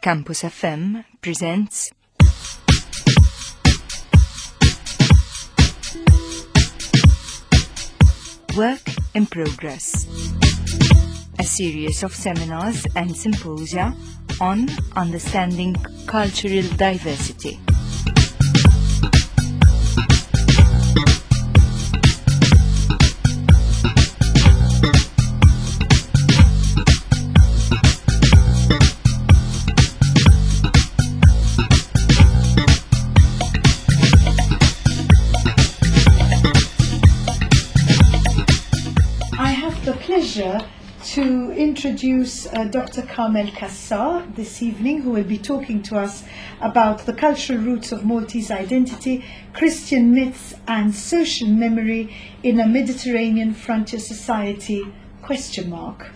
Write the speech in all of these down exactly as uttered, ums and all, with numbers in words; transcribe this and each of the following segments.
Campus F M presents Work in Progress, a series of seminars and symposia on understanding cultural diversity. To introduce uh, Doctor Carmel Cassar this evening, who will be talking to us about the cultural roots of Maltese identity, Christian myths and social memory in a Mediterranean frontier society, question mark.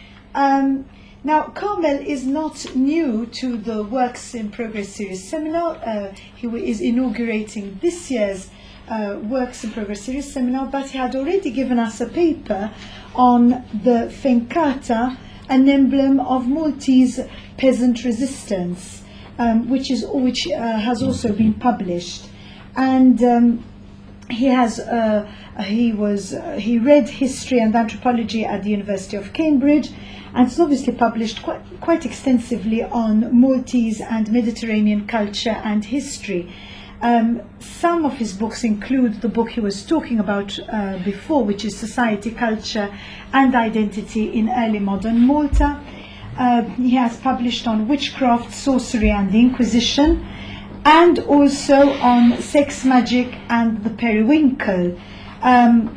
Um, now, Carmel is not new to the Works in Progress series seminar. Uh, he is inaugurating this year's uh, Works in Progress series seminar, but he had already given us a paper on the Fenkata, an emblem of Maltese peasant resistance, um, which is which uh, has also been published. And um, he has uh, he was uh, he read history and anthropology at the University of Cambridge, and it's obviously published quite quite extensively on Maltese and Mediterranean culture and history. Um, some of his books include the book he was talking about uh, before, which is Society, Culture and Identity in Early Modern Malta. Uh, he has published on witchcraft, sorcery and the Inquisition, and also on sex, magic and the periwinkle. Um,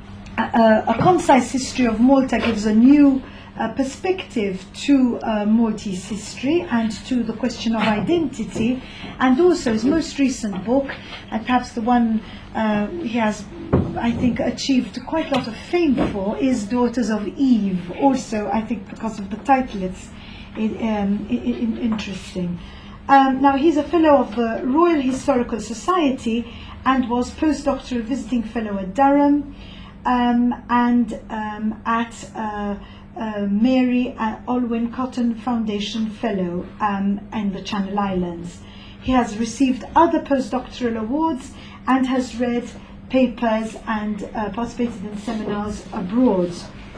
a, a concise history of Malta gives a new uh, perspective to uh, Maltese history and to the question of identity. And also his most recent book, and perhaps the one uh, he has, I think, achieved quite a lot of fame for, is Daughters of Eve. Also, I think because of the title, it's it, um, it, it, interesting. Um, now, he's a fellow of the Royal Historical Society and was postdoctoral visiting fellow at Durham um, and um, at uh, uh, Mary Olwyn Cotton Foundation Fellow um, in the Channel Islands. He has received other postdoctoral awards and has read papers and uh, participated in seminars abroad.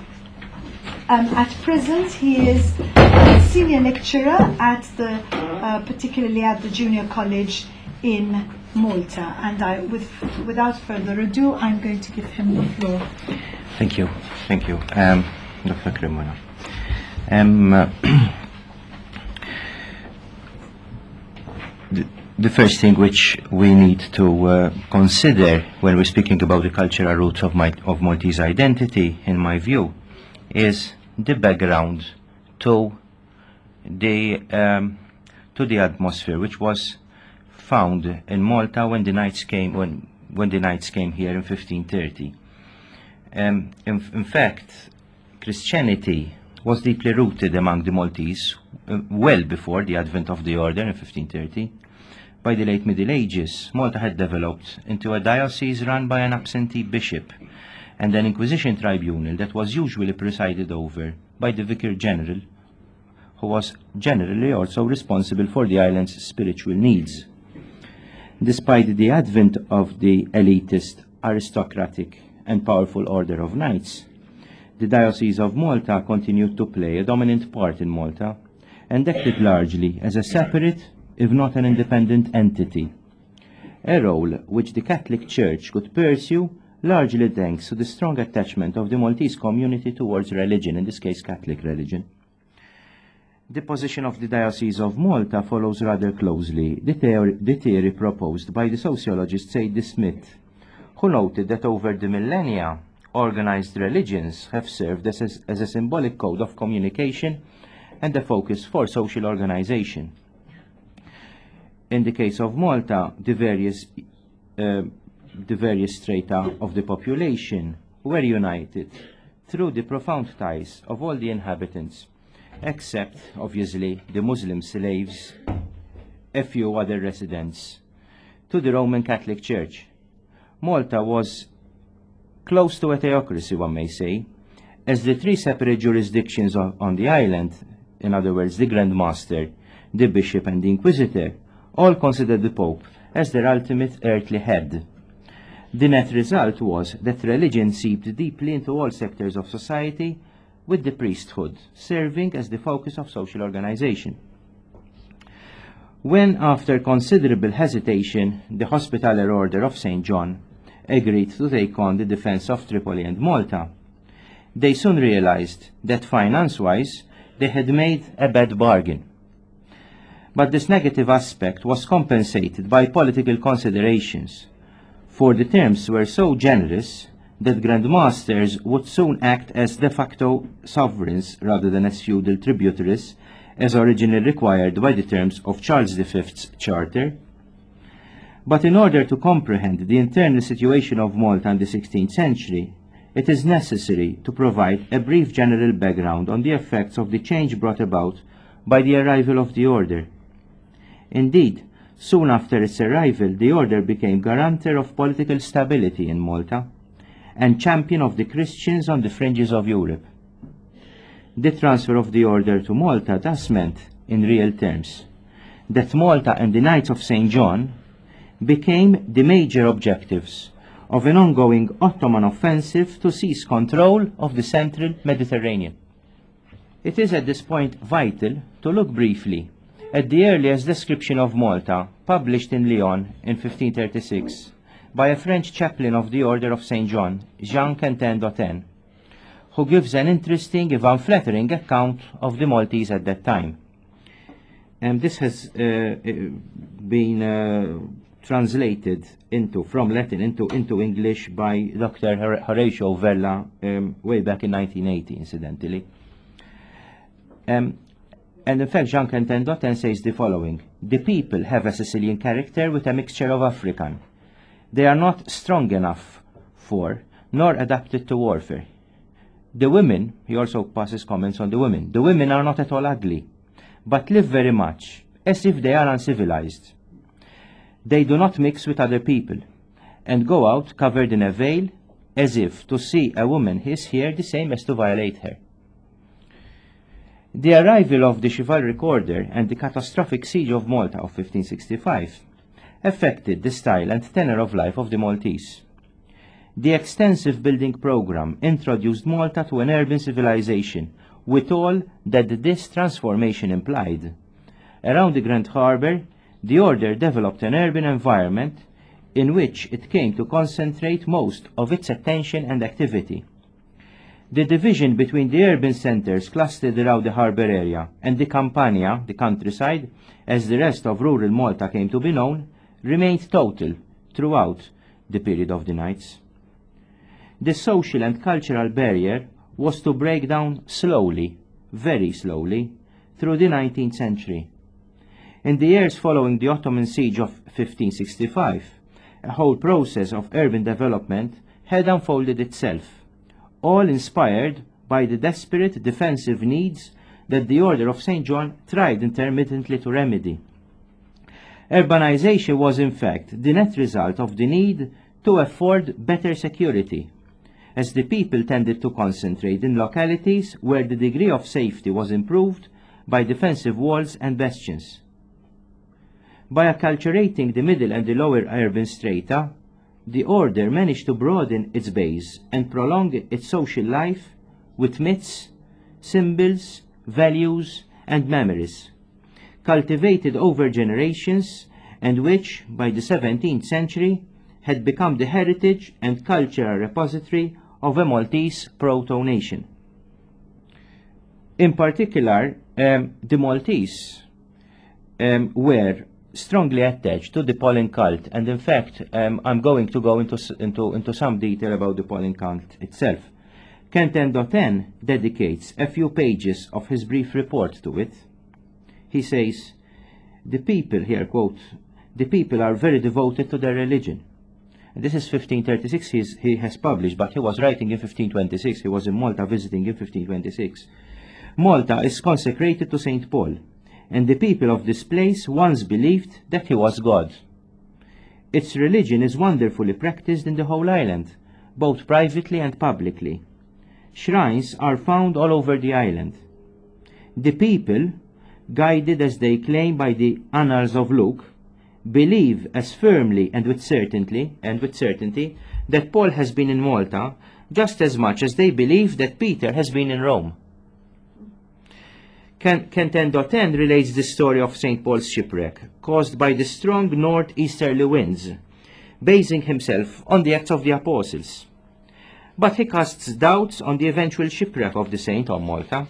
Um, at present, he is a senior lecturer at the, uh, particularly at the Junior College in Malta. And I, with, without further ado, I'm going to give him the floor. Thank you, thank you, um, Doctor Cremona. Um, uh, the, the first thing which we need to uh, consider when we're speaking about the cultural roots of, my, of Maltese identity, in my view, is the background to the um, to the atmosphere which was found in Malta when the Knights came when when the Knights came here in fifteen thirty. Um, in, in fact, Christianity was deeply rooted among the Maltese uh, well before the advent of the order in fifteen thirty. By the late Middle Ages, Malta had developed into a diocese run by an absentee bishop and an Inquisition tribunal that was usually presided over by the Vicar General, who was generally also responsible for the island's spiritual needs. Despite the advent of the elitist, aristocratic and powerful order of knights, the Diocese of Malta continued to play a dominant part in Malta and acted largely as a separate, if not an independent entity, a role which the Catholic Church could pursue largely thanks to the strong attachment of the Maltese community towards religion, in this case Catholic religion. The position of the Diocese of Malta follows rather closely the theory, the theory proposed by the sociologist Zadie Smith, who noted that over the millennia, organized religions have served as a, as a symbolic code of communication and a focus for social organization. In the case of Malta, the various uh, the various strata of the population were united through the profound ties of all the inhabitants, except, obviously, the Muslim slaves, a few other residents, to the Roman Catholic Church. Malta was close to a theocracy, one may say, as the three separate jurisdictions on, on the island, in other words, the Grand Master, the bishop and the inquisitor, all considered the Pope as their ultimate earthly head. The net result was that religion seeped deeply into all sectors of society, with the priesthood serving as the focus of social organization. When, after considerable hesitation, the Hospitaller Order of Saint John agreed to take on the defense of Tripoli and Malta, they soon realized that finance-wise they had made a bad bargain. But this negative aspect was compensated by political considerations, for the terms were so generous that Grand Masters would soon act as de facto sovereigns rather than as feudal tributaries, as originally required by the terms of Charles the Fifth's Charter. But in order to comprehend the internal situation of Malta in the sixteenth century, it is necessary to provide a brief general background on the effects of the change brought about by the arrival of the order. Indeed, soon after its arrival, the order became guarantor of political stability in Malta and champion of the Christians on the fringes of Europe. The transfer of the order to Malta thus meant, in real terms, that Malta and the Knights of Saint John became the major objectives of an ongoing Ottoman offensive to seize control of the central Mediterranean. It is at this point vital to look briefly at the earliest description of Malta, published in Lyon in fifteen thirty-six by a French chaplain of the Order of Saint John, Jean Quentin d'Autun, who gives an interesting, if unflattering, account of the Maltese at that time. And this has uh, been uh, translated into, from Latin into, into English by Doctor Horatio Vella um, way back in nineteen eighty, incidentally. Um, and in fact, Jean Quentin d'Autun says the following: the people have a Sicilian character with a mixture of African. They are not strong enough for, nor adapted to warfare. The women, he also passes comments on the women, the women are not at all ugly, but live very much as if they are uncivilized. They do not mix with other people, and go out covered in a veil, as if to see a woman is here the same as to violate her. The arrival of the chivalric order and the catastrophic siege of Malta of fifteen sixty-five affected the style and tenor of life of the Maltese. The extensive building program introduced Malta to an urban civilization, with all that this transformation implied. Around the Grand Harbour, the order developed an urban environment in which it came to concentrate most of its attention and activity. The division between the urban centres clustered around the harbour area and the Campania, the countryside, as the rest of rural Malta came to be known, remained total throughout the period of the Knights. The social and cultural barrier was to break down slowly, very slowly, through the nineteenth century. In the years following the Ottoman siege of fifteen sixty-five, a whole process of urban development had unfolded itself, all inspired by the desperate defensive needs that the Order of Saint John tried intermittently to remedy. Urbanization was in fact the net result of the need to afford better security, as the people tended to concentrate in localities where the degree of safety was improved by defensive walls and bastions. By acculturating the middle and the lower urban strata, the order managed to broaden its base and prolong its social life with myths, symbols, values, and memories, cultivated over generations, and which, by the seventeenth century, had become the heritage and cultural repository of a Maltese proto-nation. In particular, um, the Maltese um, were strongly attached to the Pauline cult, and in fact, um, I'm going to go into, into, into some detail about the Pauline cult itself. Quentin d'Autun dedicates a few pages of his brief report to it. He says, the people, here quote, the people are very devoted to their religion. And this is fifteen thirty-six, he's, he has published, but he was writing in fifteen twenty-six, he was in Malta visiting in fifteen twenty-six. Malta is consecrated to Saint Paul, and the people of this place once believed that he was God. Its religion is wonderfully practiced in the whole island, both privately and publicly. Shrines are found all over the island. The people guided as they claim by the Annals of Luke, believe as firmly and with certainty and with certainty that Paul has been in Malta just as much as they believe that Peter has been in Rome. Ken ten dot ten relates the story of Saint Paul's shipwreck, caused by the strong northeasterly winds, basing himself on the Acts of the Apostles. But he casts doubts on the eventual shipwreck of the saint on Malta.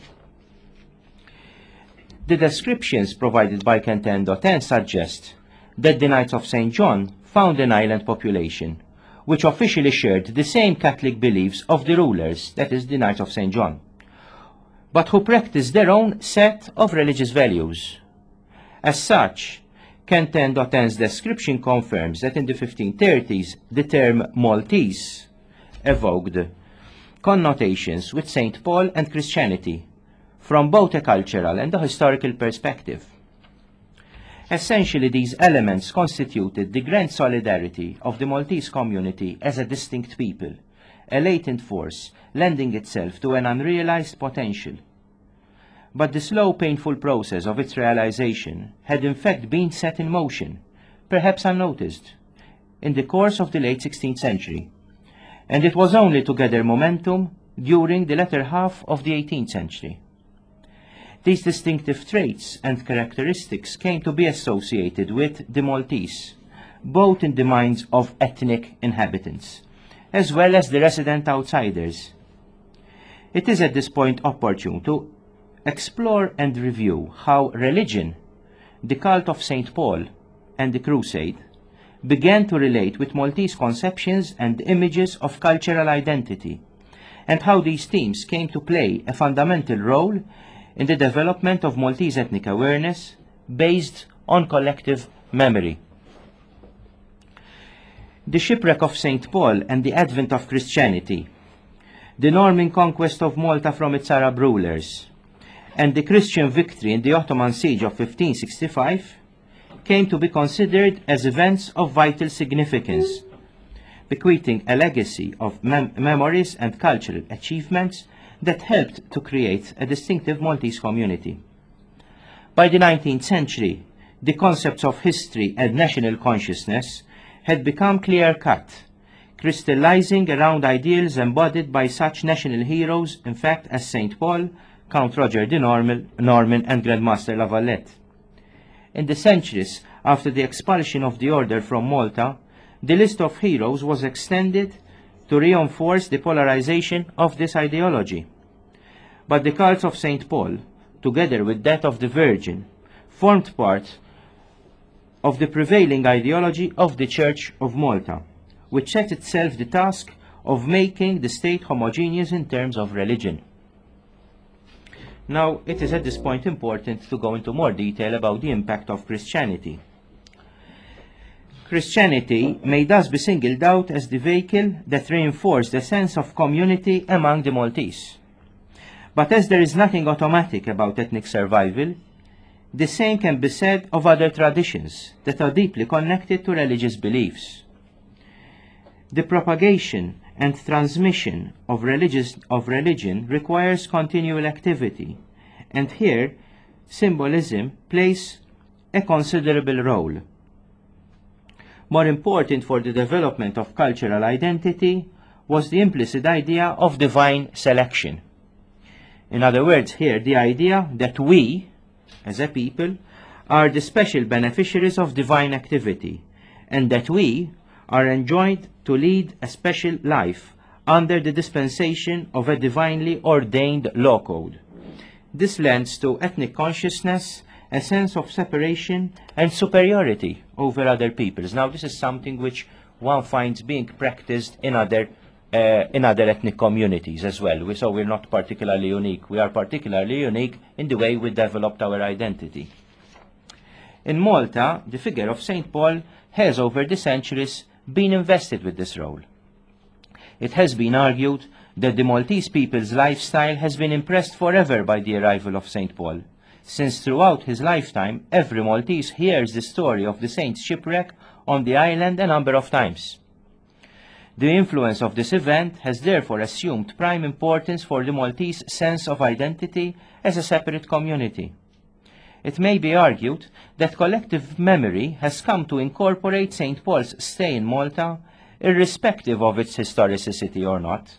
The descriptions provided by Ken ten dot ten suggest that the Knights of Saint John found an island population, which officially shared the same Catholic beliefs of the rulers, that is, the Knights of Saint John, but who practiced their own set of religious values. As such, Ken ten dot ten's description confirms that in the fifteen thirties the term Maltese evoked connotations with Saint Paul and Christianity from both a cultural and a historical perspective. Essentially, these elements constituted the grand solidarity of the Maltese community as a distinct people, a latent force lending itself to an unrealized potential. But the slow, painful process of its realization had in fact been set in motion, perhaps unnoticed, in the course of the late sixteenth century, and it was only to gather momentum during the latter half of the eighteenth century. These distinctive traits and characteristics came to be associated with the Maltese, both in the minds of ethnic inhabitants, as well as the resident outsiders. It is at this point opportune to explore and review how religion, the cult of Saint Paul, and the Crusade began to relate with Maltese conceptions and images of cultural identity, and how these themes came to play a fundamental role in the development of Maltese ethnic awareness based on collective memory. The shipwreck of Saint Paul and the advent of Christianity, the Norman conquest of Malta from its Arab rulers, and the Christian victory in the Ottoman siege of fifteen sixty-five came to be considered as events of vital significance, bequeathing a legacy of mem memories and cultural achievements that helped to create a distinctive Maltese community. By the nineteenth century, the concepts of history and national consciousness had become clear-cut, crystallizing around ideals embodied by such national heroes, in fact, as Saint Paul, Count Roger de Norman, Norman and Grandmaster La Valette. In the centuries after the expulsion of the order from Malta, the list of heroes was extended to reinforce the polarization of this ideology. But the cult of Saint Paul, together with that of the Virgin, formed part of the prevailing ideology of the Church of Malta, which set itself the task of making the state homogeneous in terms of religion. Now, it is at this point important to go into more detail about the impact of Christianity. Christianity may thus be singled out as the vehicle that reinforced the sense of community among the Maltese. But as there is nothing automatic about ethnic survival, the same can be said of other traditions that are deeply connected to religious beliefs. The propagation and transmission of, religious, of religion requires continual activity, and here symbolism plays a considerable role. More important for the development of cultural identity was the implicit idea of divine selection. In other words, here the idea that we, as a people, are the special beneficiaries of divine activity, and that we are enjoined to lead a special life under the dispensation of a divinely ordained law code. This lends to ethnic consciousness a sense of separation and superiority over other peoples. Now, this is something which one finds being practiced in other uh, in other ethnic communities as well. We, so we're not particularly unique. We are particularly unique in the way we developed our identity. In Malta, the figure of Saint Paul has over the centuries been invested with this role. It has been argued that the Maltese people's lifestyle has been impressed forever by the arrival of Saint Paul, since throughout his lifetime every Maltese hears the story of the saint's shipwreck on the island a number of times. The influence of this event has therefore assumed prime importance for the Maltese sense of identity as a separate community. it may be argued that collective memory has come to incorporate Saint Paul's stay in Malta, irrespective of its historicity or not.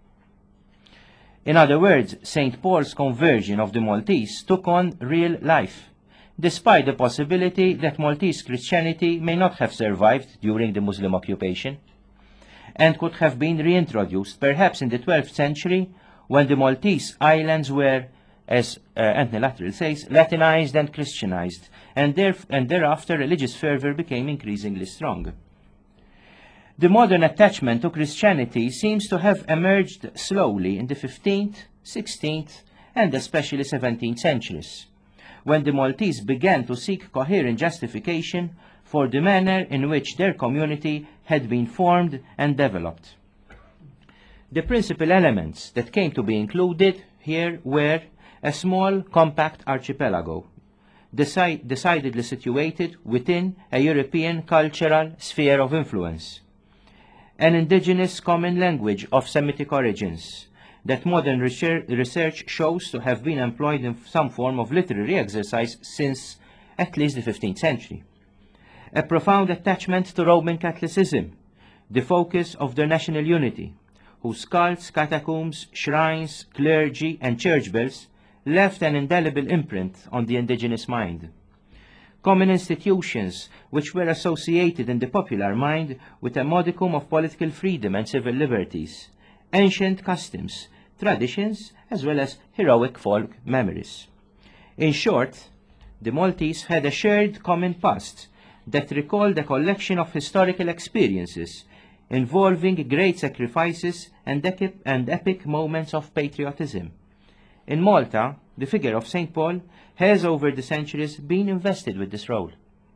In other words, Saint Paul's conversion of the Maltese took on real life, despite the possibility that Maltese Christianity may not have survived during the Muslim occupation, and could have been reintroduced perhaps in the twelfth century when the Maltese islands were, as uh, Anthony Luttrell says, Latinized and Christianized, and, there, and thereafter religious fervor became increasingly strong. The modern attachment to Christianity seems to have emerged slowly in the fifteenth, sixteenth, and especially seventeenth centuries, when the Maltese began to seek coherent justification for the manner in which their community had been formed and developed. The principal elements that came to be included here were a small, compact archipelago, deci- decidedly situated within a European cultural sphere of influence, an indigenous common language of Semitic origins that modern research shows to have been employed in some form of literary exercise since at least the fifteenth century, a profound attachment to Roman Catholicism, the focus of their national unity, whose cults, catacombs, shrines, clergy, and church bells left an indelible imprint on the indigenous mind. Common institutions which were associated in the popular mind with a modicum of political freedom and civil liberties, ancient customs, traditions, as well as heroic folk memories. In short, the Maltese had a shared common past that recalled a collection of historical experiences involving great sacrifices and epic, and epic moments of patriotism. In Malta, the figure of Saint Paul has over the centuries been invested with this role.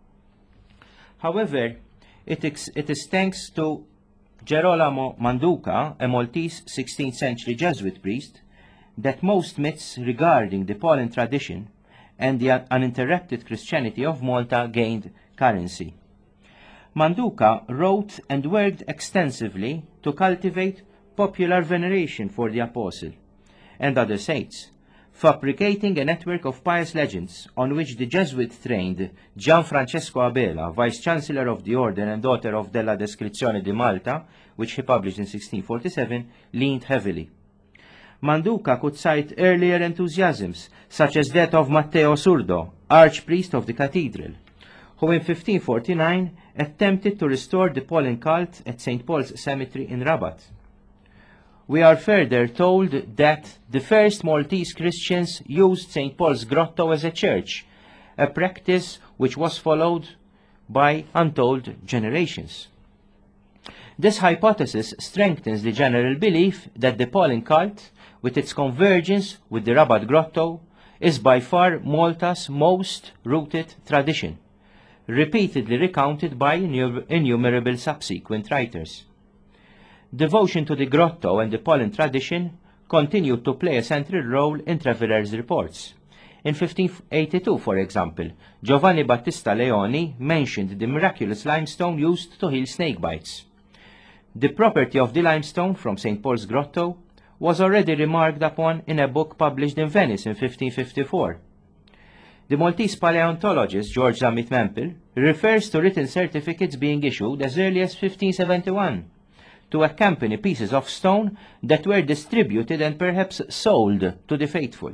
However, it is, it is thanks to Gerolamo Manduca, a Maltese sixteenth century Jesuit priest, that most myths regarding the Pauline tradition and the uninterrupted Christianity of Malta gained currency. Manduca wrote and worked extensively to cultivate popular veneration for the Apostle and other saints, fabricating a network of pious legends on which the Jesuit-trained Gianfrancesco Abela, Vice-Chancellor of the Order and author of Della Descrizione di Malta, which he published in sixteen forty-seven, leaned heavily. Manduca could cite earlier enthusiasms, such as that of Matteo Surdo, archpriest of the cathedral, who in fifteen forty-nine attempted to restore the Pauline cult at Saint Paul's Cemetery in Rabat. We are further told that the first Maltese Christians used Saint Paul's Grotto as a church, a practice which was followed by untold generations. This hypothesis strengthens the general belief that the Pauline cult, with its convergence with the Rabat Grotto, is by far Malta's most rooted tradition, repeatedly recounted by innumerable subsequent writers. Devotion to the Grotto and the Pauline tradition continued to play a central role in travelers' reports. In fifteen eighty-two, for example, Giovanni Battista Leoni mentioned the miraculous limestone used to heal snake bites. The property of the limestone from Saint Paul's Grotto was already remarked upon in a book published in Venice in fifteen fifty-four. The Maltese paleontologist George Zammit Mampel refers to written certificates being issued as early as fifteen seventy-one to accompany pieces of stone that were distributed and perhaps sold to the faithful.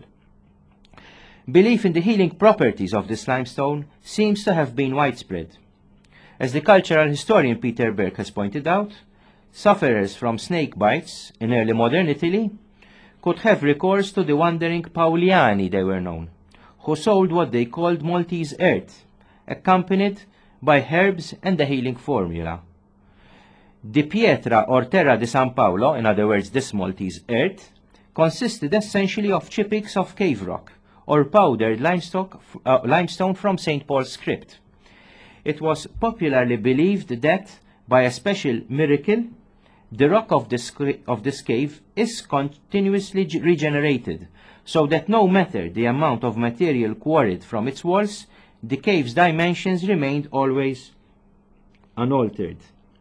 Belief in the healing properties of this limestone seems to have been widespread. As the cultural historian Peter Burke has pointed out, sufferers from snake bites in early modern Italy could have recourse to the wandering Pauliani, they were known, who sold what they called Maltese earth, accompanied by herbs and a healing formula. The pietra or terra di San Paolo, in other words this Maltese earth, consisted essentially of chippings of cave rock or powdered limestone, uh, limestone from Saint Paul's crypt. It was popularly believed that, by a special miracle, the rock of this, of this cave is continuously regenerated, so that no matter the amount of material quarried from its walls, the cave's dimensions remained always unaltered.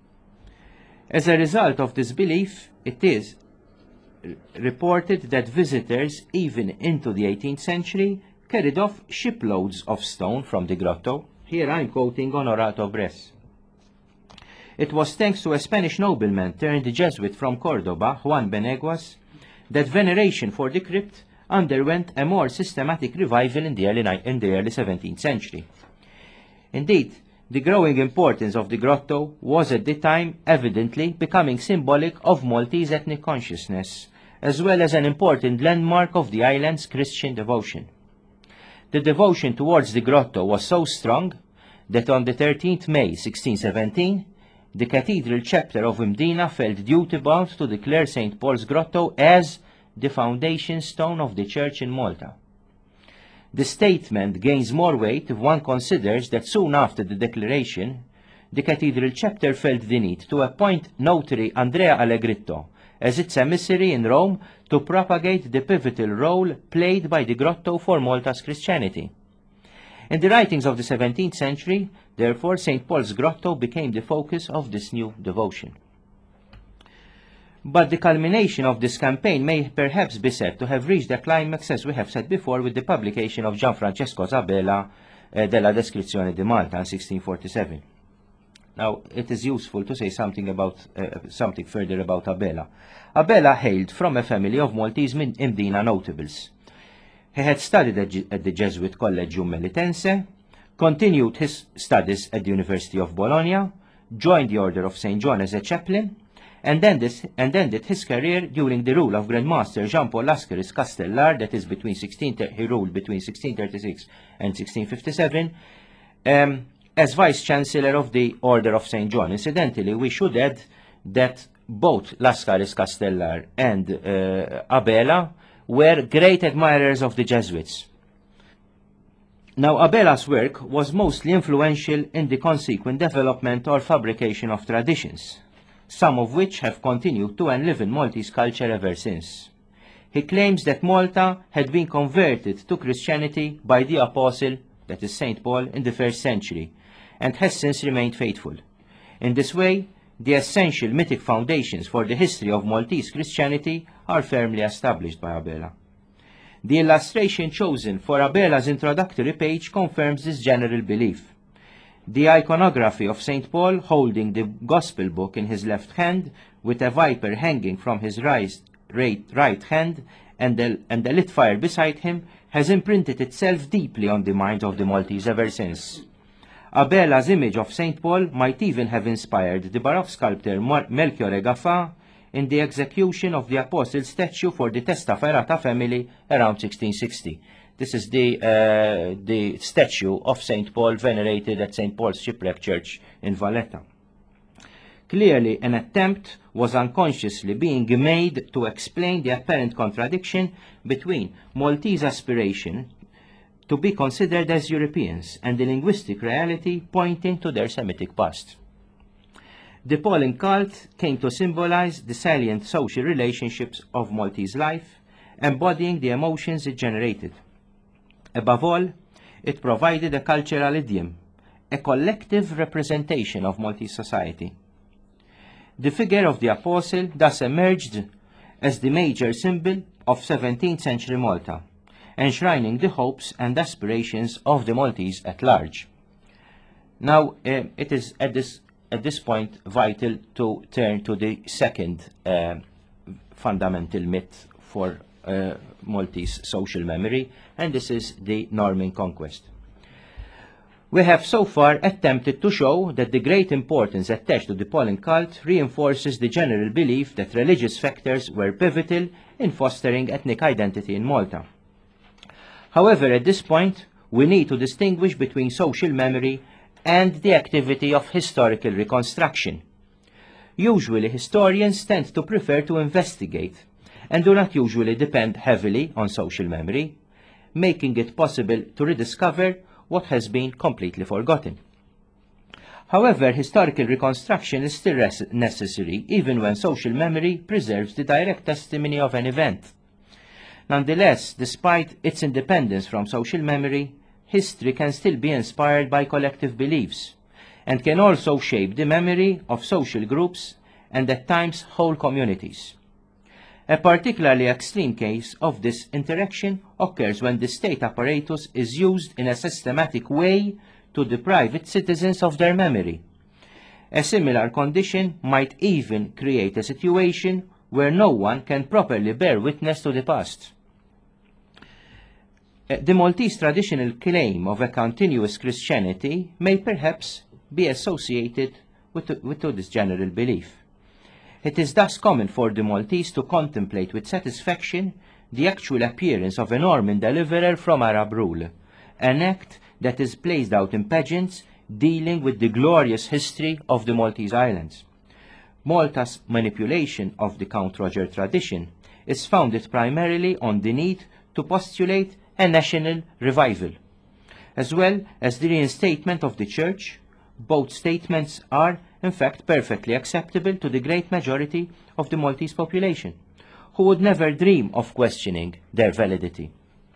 As a result of this belief, it is reported that visitors, even into the eighteenth century, carried off shiploads of stone from the grotto. Here I'm quoting Honorato Bres. It was thanks to a Spanish nobleman turned Jesuit from Cordoba, Juan Beneguas, that veneration for the crypt underwent a more systematic revival in the early, in the early seventeenth century. Indeed, the growing importance of the grotto was at the time evidently becoming symbolic of Maltese ethnic consciousness, as well as an important landmark of the island's Christian devotion. The devotion towards the grotto was so strong that on the thirteenth of May sixteen seventeen, the Cathedral Chapter of Mdina felt duty-bound to declare Saint Paul's Grotto as the foundation stone of the church in Malta. The statement gains more weight if one considers that soon after the declaration, the Cathedral Chapter felt the need to appoint notary Andrea Allegritto as its emissary in Rome to propagate the pivotal role played by the grotto for Malta's Christianity. In the writings of the seventeenth century, therefore, Saint Paul's Grotto became the focus of this new devotion. But the culmination of this campaign may perhaps be said to have reached a climax, as we have said before, with the publication of Gianfrancesco Zabela uh, della Descrizione di Malta in sixteen forty-seven. Now, it is useful to say something about uh, something further about Abela. Abela hailed from a family of Maltese Mdina notables. He had studied at, at the Jesuit Collegium Melitense, continued his studies at the University of Bologna, joined the Order of Saint John as a chaplain, and ended, and ended his career during the rule of Grandmaster Jean-Paul Lascaris Castellar, that is between sixteen, he ruled between sixteen thirty-six and sixteen fifty-seven, um, as Vice-Chancellor of the Order of Saint John. Incidentally, we should add that both Lascaris Castellar and uh, Abela were great admirers of the Jesuits. Now, Abela's work was mostly influential in the consequent development or fabrication of traditions, some of which have continued to and live in Maltese culture ever since. He claims that Malta had been converted to Christianity by the Apostle, that is Saint Paul, in the first century, and has since remained faithful. In this way, the essential mythic foundations for the history of Maltese Christianity are firmly established by Abela. The illustration chosen for Abela's introductory page confirms this general belief. The iconography of Saint Paul holding the Gospel book in his left hand, with a viper hanging from his right, right, right hand and a, and a lit fire beside him, has imprinted itself deeply on the minds of the Maltese ever since. Abela's image of Saint Paul might even have inspired the Baroque sculptor Melchiorre Gaffa in the execution of the Apostle's statue for the Testaferrata family around sixteen sixty. This is the, uh, the statue of Saint Paul venerated at Saint Paul's Shipwreck Church in Valletta. Clearly, an attempt was unconsciously being made to explain the apparent contradiction between Maltese aspiration to be considered as Europeans and the linguistic reality pointing to their Semitic past. The Pauline cult came to symbolize the salient social relationships of Maltese life, embodying the emotions it generated. Above all, it provided a cultural idiom, a collective representation of Maltese society. The figure of the Apostle thus emerged as the major symbol of seventeenth century Malta, enshrining the hopes and aspirations of the Maltese at large. Now, uh, it is at this, at this point vital to turn to the second uh, fundamental myth for uh, Maltese social memory, and this is the Norman conquest. We have so far attempted to show that the great importance attached to the Pauline cult reinforces the general belief that religious factors were pivotal in fostering ethnic identity in Malta. However, at this point, we need to distinguish between social memory and the activity of historical reconstruction. Usually, historians tend to prefer to investigate and do not usually depend heavily on social memory, making it possible to rediscover what has been completely forgotten. However, historical reconstruction is still necessary even when social memory preserves the direct testimony of an event. Nonetheless, despite its independence from social memory, history can still be inspired by collective beliefs and can also shape the memory of social groups and at times whole communities. A particularly extreme case of this interaction occurs when the state apparatus is used in a systematic way to deprive its citizens of their memory. A similar condition might even create a situation where no one can properly bear witness to the past. The Maltese traditional claim of a continuous Christianity may perhaps be associated with, with this general belief. It is thus common for the Maltese to contemplate with satisfaction the actual appearance of a Norman deliverer from Arab rule, an act that is played out in pageants dealing with the glorious history of the Maltese Islands. Malta's manipulation of the Count Roger tradition is founded primarily on the need to postulate a national revival, as well as the reinstatement of the Church. Both statements are, in fact, perfectly acceptable to the great majority of the Maltese population, who would never dream of questioning their validity.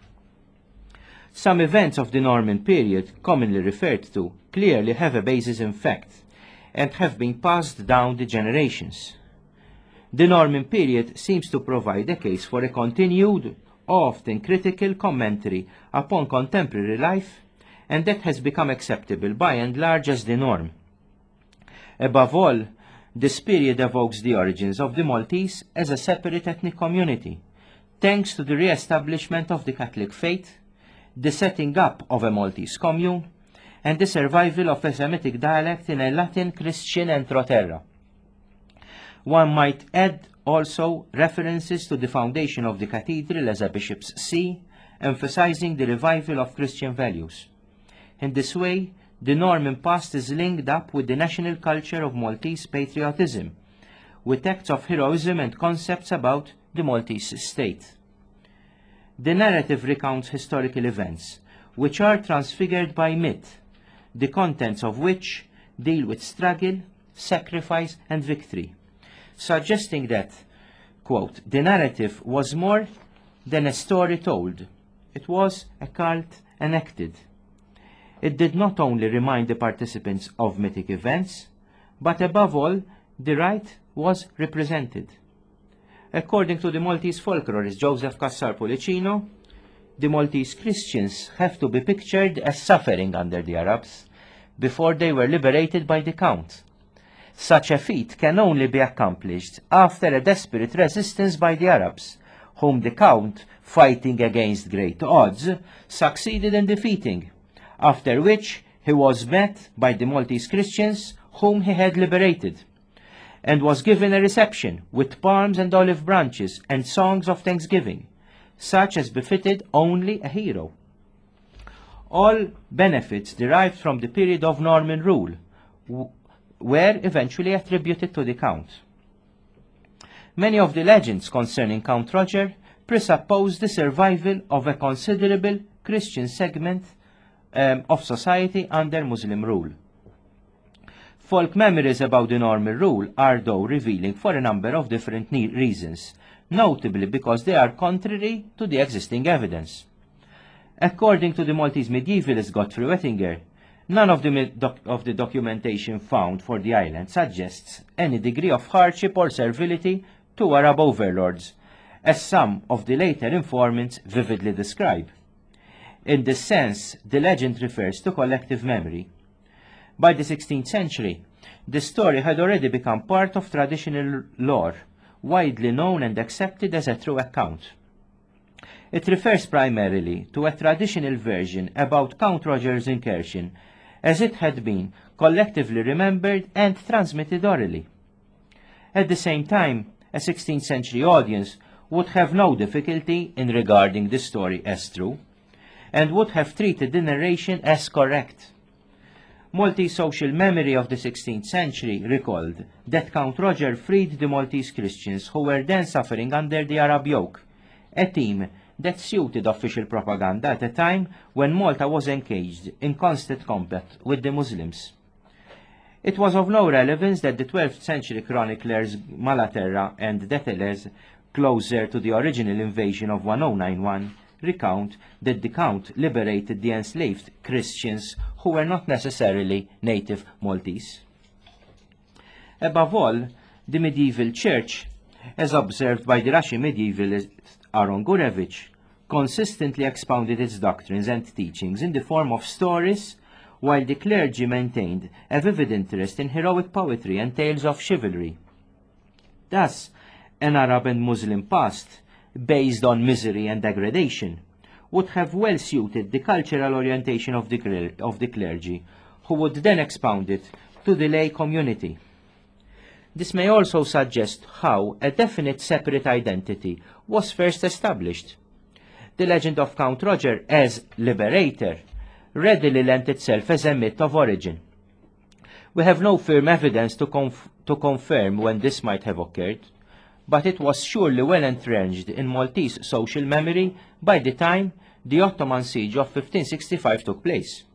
Some events of the Norman period, commonly referred to, clearly have a basis in fact, and have been passed down the generations. The Norman period seems to provide a case for a continued, often critical commentary upon contemporary life, and that has become acceptable by and large as the norm. Above all, this period evokes the origins of the Maltese as a separate ethnic community, thanks to the re-establishment of the Catholic faith, the setting up of a Maltese commune, and the survival of a Semitic dialect in a Latin Christian entroterra. One might add also references to the foundation of the cathedral as a bishop's see, emphasizing the revival of Christian values. In this way, the Norman past is linked up with the national culture of Maltese patriotism, with acts of heroism and concepts about the Maltese state. The narrative recounts historical events, which are transfigured by myth, the contents of which deal with struggle, sacrifice, and victory, suggesting that, quote, the narrative was more than a story told. It was a cult enacted. It did not only remind the participants of mythic events, but above all, the rite was represented. According to the Maltese folklorist Joseph Cassar Policino, the Maltese Christians have to be pictured as suffering under the Arabs before they were liberated by the Count. Such a feat can only be accomplished after a desperate resistance by the Arabs, whom the Count, fighting against great odds, succeeded in defeating, after which he was met by the Maltese Christians whom he had liberated, and was given a reception with palms and olive branches and songs of thanksgiving, such as befitted only a hero. All benefits derived from the period of Norman rule were eventually attributed to the Count. Many of the legends concerning Count Roger presuppose the survival of a considerable Christian segment um, of society under Muslim rule. Folk memories about the Norman rule are though revealing for a number of different reasons, notably because they are contrary to the existing evidence. According to the Maltese medievalist Godfrey Wettinger, none of the, doc of the documentation found for the island suggests any degree of hardship or servility to Arab overlords, as some of the later informants vividly describe. In this sense, the legend refers to collective memory. By the sixteenth century, the story had already become part of traditional lore, widely known and accepted as a true account. It refers primarily to a traditional version about Count Roger's incursion, as it had been collectively remembered and transmitted orally. At the same time, a sixteenth century audience would have no difficulty in regarding the story as true, and would have treated the narration as correct. Maltese social memory of the sixteenth century recalled that Count Roger freed the Maltese Christians who were then suffering under the Arab yoke, a theme that suited official propaganda at a time when Malta was engaged in constant combat with the Muslims. It was of no relevance that the twelfth century chroniclers Malaterra and Deteles, closer to the original invasion of ten ninety-one, recount that the Count liberated the enslaved Christians who were not necessarily native Maltese. Above all, the medieval church as observed by the Russian medievalist Aaron Gurevich, consistently expounded its doctrines and teachings in the form of stories, while the clergy maintained a vivid interest in heroic poetry and tales of chivalry. Thus, an Arab and Muslim past, based on misery and degradation, would have well suited the cultural orientation of the, cler of the clergy, who would then expound it to the lay community. This may also suggest how a definite separate identity was first established. The legend of Count Roger as liberator readily lent itself as a myth of origin. We have no firm evidence to, conf to confirm when this might have occurred, but it was surely well entrenched in Maltese social memory by the time the Ottoman siege of fifteen sixty-five took place.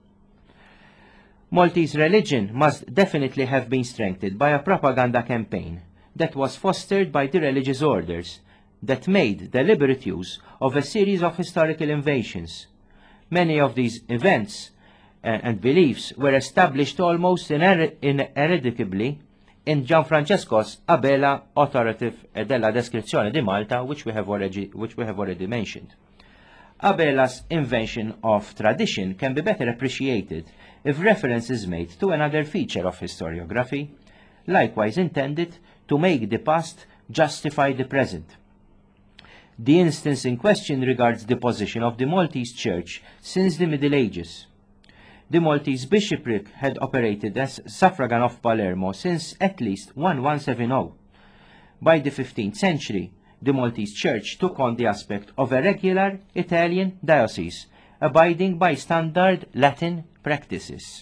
Maltese religion must definitely have been strengthened by a propaganda campaign that was fostered by the religious orders that made deliberate use of a series of historical invasions. Many of these events uh, and beliefs were established almost ineradicably in Gianfrancesco's Abela authoritative della descrizione di Malta, which we have already, which we have already mentioned. Abela's invention of tradition can be better appreciated if reference is made to another feature of historiography, likewise intended to make the past justify the present. The instance in question regards the position of the Maltese Church since the Middle Ages. The Maltese bishopric had operated as suffragan of Palermo since at least eleven seventy. By the fifteenth century, the Maltese Church took on the aspect of a regular Italian diocese, abiding by standard Latin practices.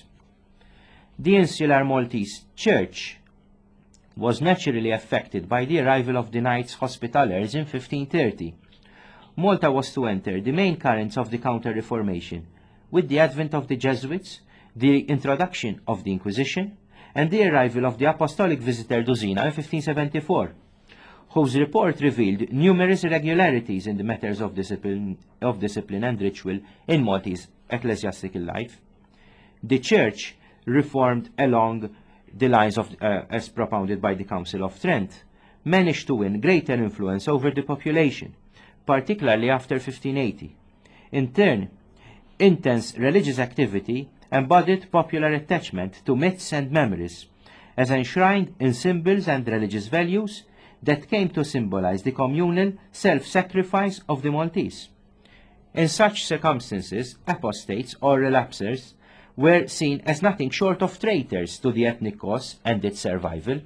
The insular Maltese Church was naturally affected by the arrival of the Knights Hospitallers in fifteen thirty. Malta was to enter the main currents of the Counter-Reformation, with the advent of the Jesuits, the introduction of the Inquisition, and the arrival of the Apostolic Visitor Dusina in fifteen seventy-four, whose report revealed numerous irregularities in the matters of discipline, of discipline and ritual in Maltese ecclesiastical life. The Church reformed along the lines of, uh, as propounded by the Council of Trent, managed to win greater influence over the population, particularly after fifteen eighty. In turn, intense religious activity embodied popular attachment to myths and memories, as enshrined in symbols and religious values that came to symbolize the communal self-sacrifice of the Maltese. In such circumstances, apostates or relapsers were seen as nothing short of traitors to the ethnic cause and its survival.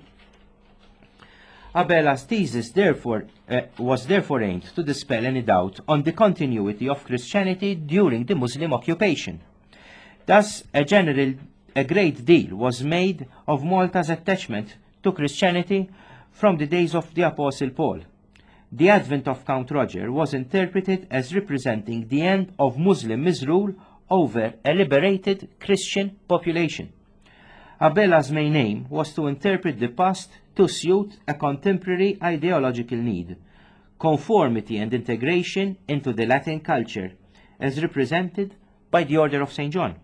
Abela's thesis therefore, uh, was therefore aimed to dispel any doubt on the continuity of Christianity during the Muslim occupation. Thus, a, general, a great deal was made of Malta's attachment to Christianity from the days of the Apostle Paul. The advent of Count Roger was interpreted as representing the end of Muslim misrule over a liberated Christian population. Abela's main aim was to interpret the past to suit a contemporary ideological need, conformity and integration into the Latin culture, as represented by the Order of Saint John.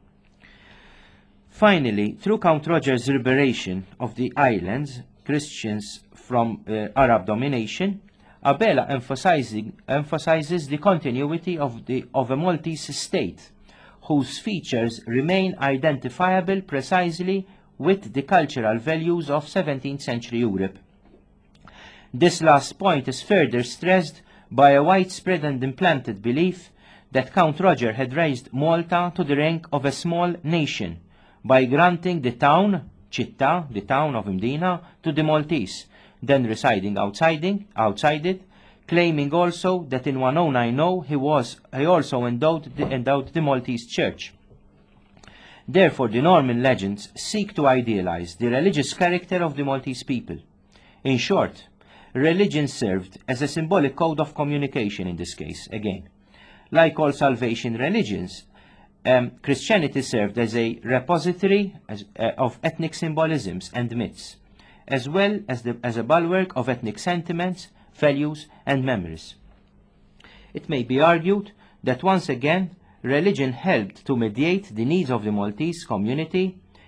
Finally, through Count Roger's liberation of the islands, Christians from uh, Arab domination, Abela emphasizing, emphasizes the continuity of, the, of a Maltese state, whose features remain identifiable precisely with the cultural values of seventeenth century Europe. This last point is further stressed by a widespread and implanted belief that Count Roger had raised Malta to the rank of a small nation by granting the town, Città, the town of Mdina, to the Maltese, then residing outside, outside it, claiming also that in ten ninety he was he also endowed the, endowed the Maltese Church. Therefore, the Norman legends seek to idealize the religious character of the Maltese people. In short, religion served as a symbolic code of communication in this case, again. Like all salvation religions, um, Christianity served as a repository as, uh, of ethnic symbolisms and myths, as well as, the, as a bulwark of ethnic sentiments, values, and memories. It may be argued that once again, religion helped to mediate the needs of the Maltese community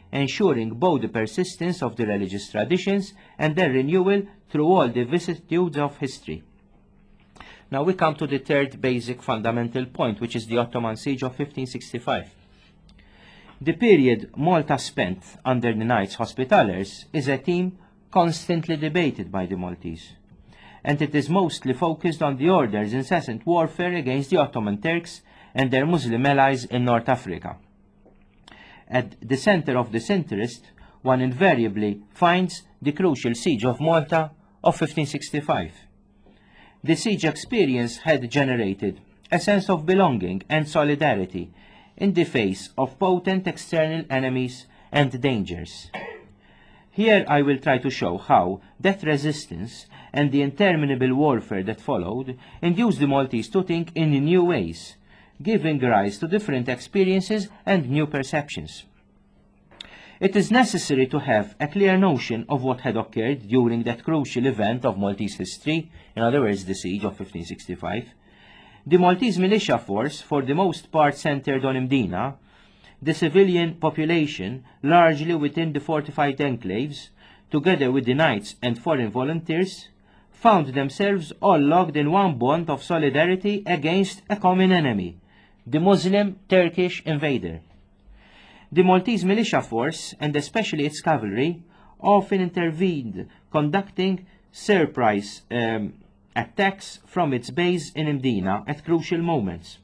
ensuring both the persistence of the religious traditions and their renewal through all the vicissitudes of history. Now we come to the third basic fundamental point, which is the Ottoman siege of fifteen sixty-five. The period Malta spent under the Knights Hospitallers is a theme constantly debated by the Maltese, and it is mostly focused on the order's incessant warfare against the Ottoman Turks and their Muslim allies in North Africa. At the center of this interest, one invariably finds the crucial siege of Malta of fifteen sixty-five. The siege experience had generated a sense of belonging and solidarity in the face of potent external enemies and dangers. Here I will try to show how that resistance and the interminable warfare that followed induced the Maltese to think in new ways, giving rise to different experiences and new perceptions. It is necessary to have a clear notion of what had occurred during that crucial event of Maltese history, in other words, the siege of fifteen sixty-five. The Maltese militia force, for the most part centered on Mdina, the civilian population, largely within the fortified enclaves, together with the knights and foreign volunteers, found themselves all locked in one bond of solidarity against a common enemy, the Muslim Turkish invader. The Maltese militia force, and especially its cavalry, often intervened, conducting surprise um, attacks from its base in Mdina at crucial moments.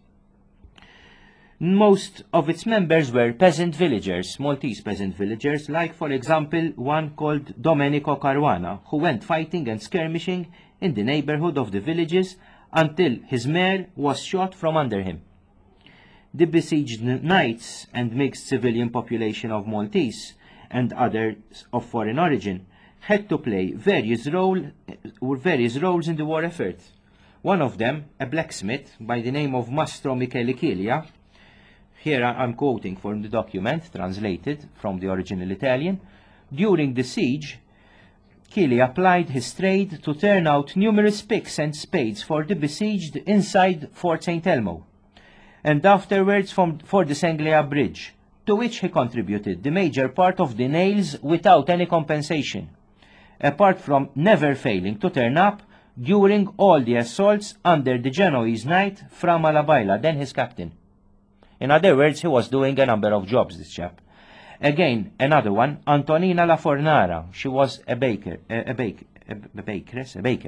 Most of its members were peasant villagers, Maltese peasant villagers, like for example one called Domenico Caruana, who went fighting and skirmishing in the neighborhood of the villages until his mare was shot from under him. The besieged knights and mixed civilian population of Maltese and others of foreign origin had to play various, role, various roles in the war effort. One of them, a blacksmith by the name of Mastro Michele Chilia, here I'm quoting from the document, translated from the original Italian, during the siege, Chilia applied his trade to turn out numerous picks and spades for the besieged inside Fort Saint Elmo, and afterwards from, for the Senglia Bridge, to which he contributed the major part of the nails without any compensation, apart from never failing to turn up during all the assaults under the Genoese knight Fra Malabaila, then his captain. In other words, he was doing a number of jobs, this chap. Again, another one, Antonina La Fornara. She was a baker, a, a, bake, a, a bakeress, a baker.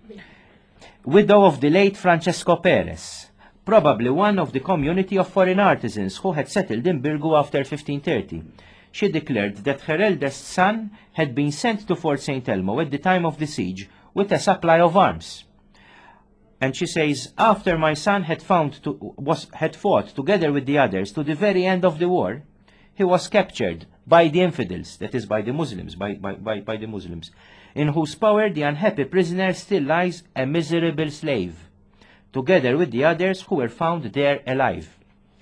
Widow of the late Francesco Perez, probably one of the community of foreign artisans who had settled in Birgu after fifteen thirty. She declared that her eldest son had been sent to Fort Saint Elmo at the time of the siege with a supply of arms. And she says, after my son had, found to, was, had fought together with the others to the very end of the war, he was captured by the infidels, that is by the Muslims, by, by, by, by the Muslims, in whose power the unhappy prisoner still lies a miserable slave, together with the others who were found there alive.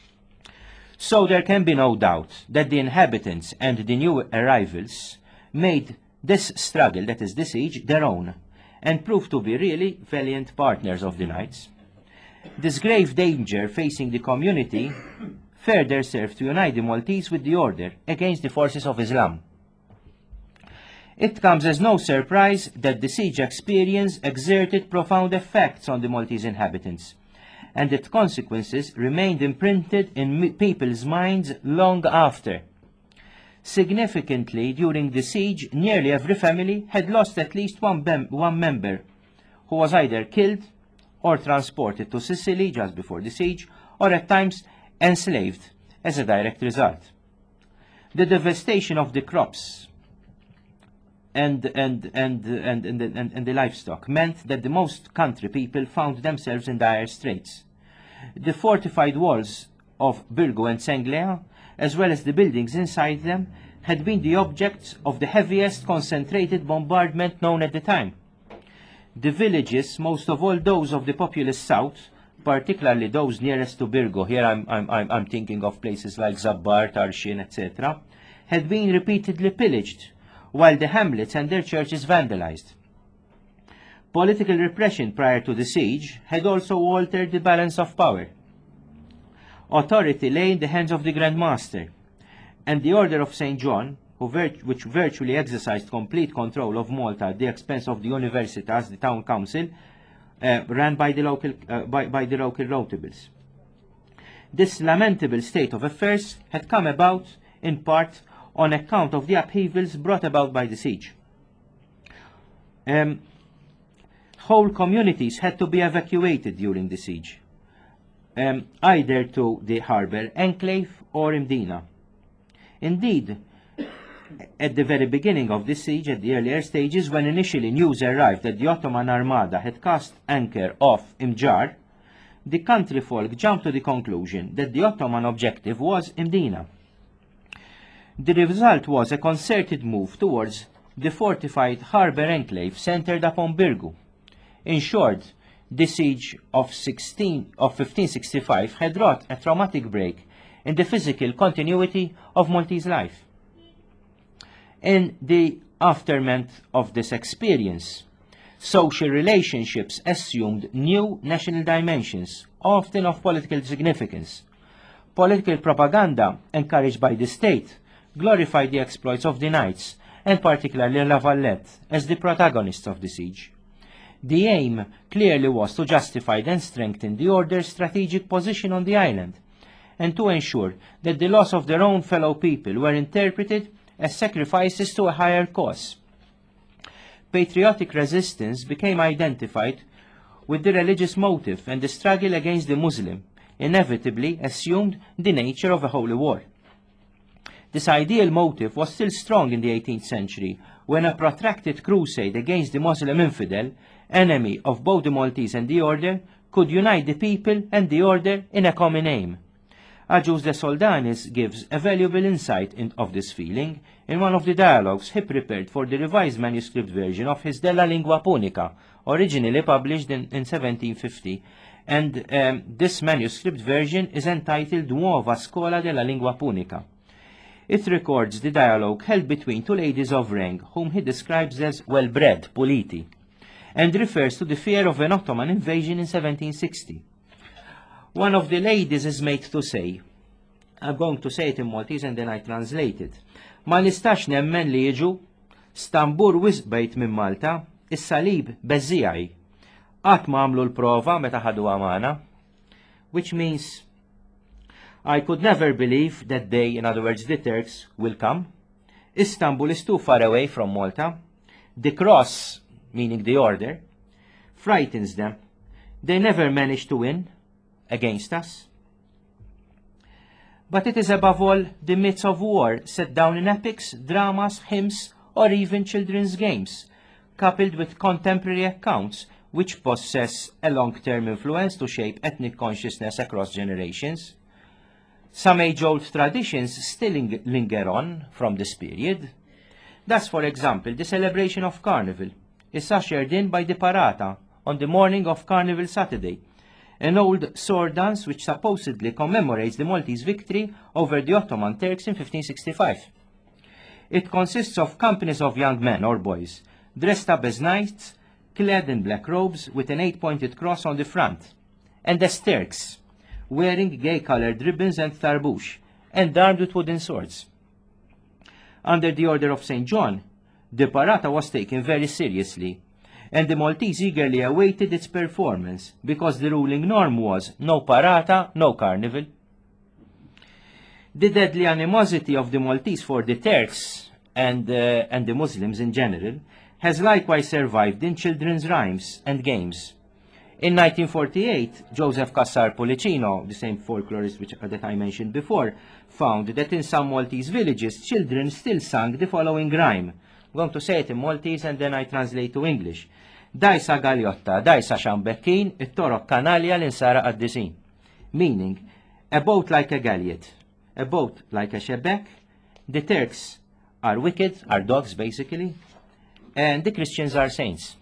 So there can be no doubt that the inhabitants and the new arrivals made this struggle, that is the siege, their own, and proved to be really valiant partners of the knights. This grave danger facing the community further served to unite the Maltese with the order against the forces of Islam. It comes as no surprise that the siege experience exerted profound effects on the Maltese inhabitants, and its consequences remained imprinted in people's minds long after. Significantly, during the siege, nearly every family had lost at least one, one member, who was either killed or transported to Sicily just before the siege, or at times enslaved as a direct result. The devastation of the crops and, and, and, and, and, and, and the livestock meant that the most country people found themselves in dire straits. The fortified walls of Birgu and Senglia, as well as the buildings inside them, had been the objects of the heaviest concentrated bombardment known at the time. The villages, most of all those of the populous south, particularly those nearest to Birgu, here I'm, I'm, I'm, I'm thinking of places like Zabbar, Tarshin, et cetera, had been repeatedly pillaged, while the hamlets and their churches vandalized. Political repression prior to the siege had also altered the balance of power. Authority lay in the hands of the Grand Master. and the Order of Saint John, who virt which virtually exercised complete control of Malta at the expense of the Universitas, the town council, uh, ran by the local, uh, by, by the local notables. This lamentable state of affairs had come about, in part, on account of the upheavals brought about by the siege. Um, whole communities had to be evacuated during the siege, um, either to the harbour enclave or in Mdina. Indeed, at the very beginning of the siege, at the earlier stages, when initially news arrived that the Ottoman Armada had cast anchor off Imjar, the country folk jumped to the conclusion that the Ottoman objective was Mdina. The result was a concerted move towards the fortified harbour enclave centred upon Birgu. In short, the siege of, sixteen, of fifteen sixty-five had wrought a traumatic break in the physical continuity of Maltese life. In the aftermath of this experience, social relationships assumed new national dimensions, often of political significance. Political propaganda, encouraged by the state, glorified the exploits of the knights, and particularly La Valette, as the protagonists of the siege. The aim clearly was to justify and strengthen the order's strategic position on the island, and to ensure that the loss of their own fellow people were interpreted as sacrifices to a higher cause. Patriotic resistance became identified with the religious motive, and the struggle against the Muslim inevitably assumed the nature of a holy war. This ideal motive was still strong in the eighteenth century, when a protracted crusade against the Muslim infidel, enemy of both the Maltese and the order, could unite the people and the order in a common aim. Agius de Soldanis gives a valuable insight in, of this feeling in one of the dialogues he prepared for the revised manuscript version of his Della Lingua Punica, originally published in, in seventeen fifty, and um, this manuscript version is entitled Nuova Scuola della Lingua Punica. It records the dialogue held between two ladies of rank, whom he describes as well-bred, puliti, and refers to the fear of an Ottoman invasion in seventeen sixty. One of the ladies is made to say, I'm going to say it in Maltese and then I translate it, ma nistax nemmen li jiġu stambur wisq bejt minn Malta, is-salib beżżijaj, qatt ma għamlu l-prova meta ħadu magħna, which means I could never believe that they, in other words the Turks, will come. Istanbul is too far away from Malta. The cross, meaning the order, frightens them. They never manage to win against us. But it is above all the myths of war set down in epics, dramas, hymns, or even children's games, coupled with contemporary accounts which possess a long-term influence to shape ethnic consciousness across generations. Some age-old traditions still linger on from this period. Thus, for example, the celebration of Carnival is ushered in by the Parata on the morning of Carnival Saturday, an old sword dance which supposedly commemorates the Maltese victory over the Ottoman Turks in fifteen sixty-five. It consists of companies of young men or boys, dressed up as knights, clad in black robes with an eight-pointed cross on the front, and as Turks, wearing gay-colored ribbons and tarbouch, and armed with wooden swords. Under the Order of Saint John, the Parata was taken very seriously, and the Maltese eagerly awaited its performance, because the ruling norm was no Parata, no Carnival. The deadly animosity of the Maltese for the Turks and, uh, and the Muslims in general has likewise survived in children's rhymes and games. In nineteen forty-eight, Joseph Cassar Policino, the same folklorist which, uh, that I mentioned before, found that in some Maltese villages, children still sang the following rhyme. I'm going to say it in Maltese and then I translate to English. Dajsa Galiotta, dajsa Xambekkin, it-torok kanalja l-insara qaddisin. Meaning, a boat like a galliot, a boat like a shebek, the Turks are wicked, are dogs basically, and the Christians are saints.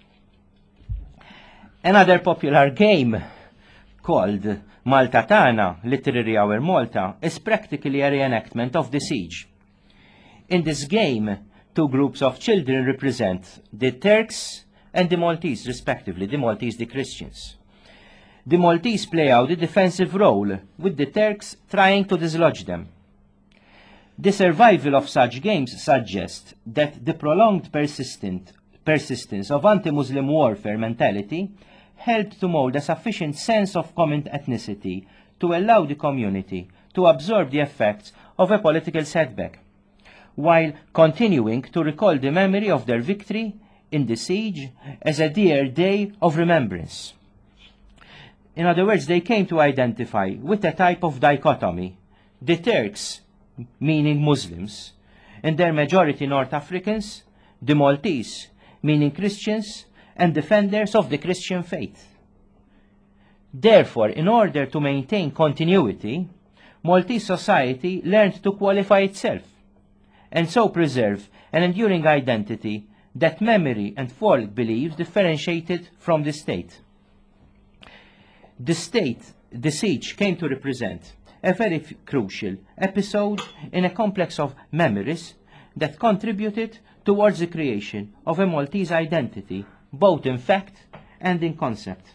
Another popular game called Malta Tana, Literary Hour Malta, is practically a reenactment of the siege. In this game, two groups of children represent the Turks and the Maltese, respectively, the Maltese, the Christians. The Maltese play out a defensive role, with the Turks trying to dislodge them. The survival of such games suggests that the prolonged persistent, persistence of anti-Muslim warfare mentality helped to mold a sufficient sense of common ethnicity to allow the community to absorb the effects of a political setback, while continuing to recall the memory of their victory in the siege as a dear day of remembrance. In other words, they came to identify with a type of dichotomy: the Turks, meaning Muslims, in their majority North Africans, the Maltese, meaning Christians, and defenders of the Christian faith. Therefore, in order to maintain continuity, Maltese society learned to qualify itself, and so preserve an enduring identity that memory and folk beliefs differentiated from the state. The state, the siege, came to represent a very crucial episode in a complex of memories that contributed towards the creation of a Maltese identity, both in fact and in concept.